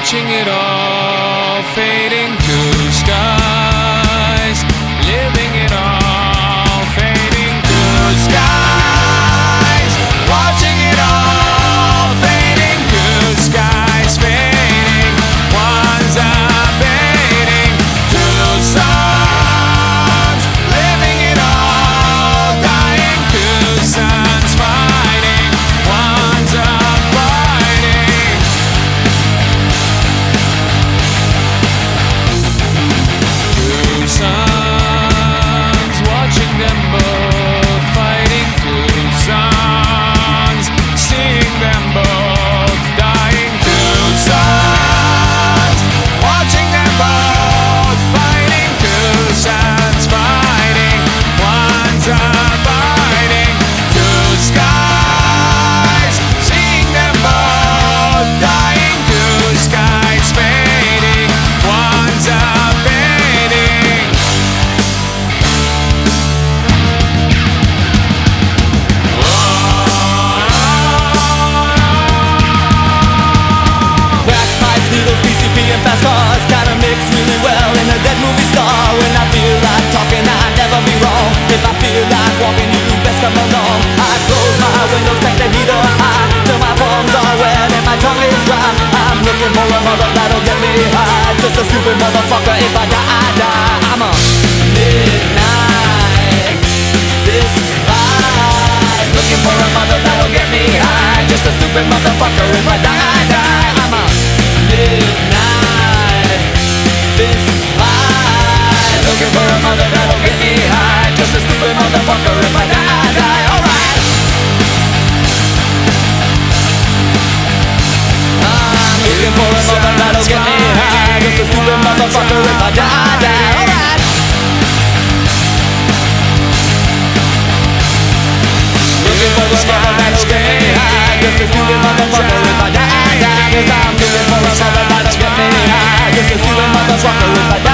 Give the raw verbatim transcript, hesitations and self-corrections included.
watching it all fading to skies, living it all fading to skies, watching it all fading to skies, fading, one's abating, two suns, living it all, dying, two suns fighting, one's abiding. Two suns, watching them both fighting, two suns, seeing them both dying, two suns, watching them both fighting, two suns fighting, one's abiding, two skies, seeing them both dying, two skies fading, one's abating. Crack pipes, needles, P C P and fast cars kinda mix really well in a dead movie star. When I feel like talking, I'd never be wrong. If I feel like walking, you best come along. I close my windows, crank the heater high till my palms are wet and my tongue is dry. I'm looking for a mother that'll get me high. Just a stupid motherfucker. If I die, I die. I'm a midnight this vibe. Looking for a mother that'll get me high. Just a stupid motherfucker. If I die, I die. I'm a midnight this vibe. Looking for a mother that'll get me high. Just a stupid motherfucker. If I die, I die. Alright. I'm looking for a mother that'll get me high. Just a stupid motherfucker. If I die, I die. Alright. Looking for a mother that'll get me high. Just a stupid motherfucker. If I die, I die. 'Cause I'm looking for a mother that'll get me high. Just a stupid motherfucker. If I die,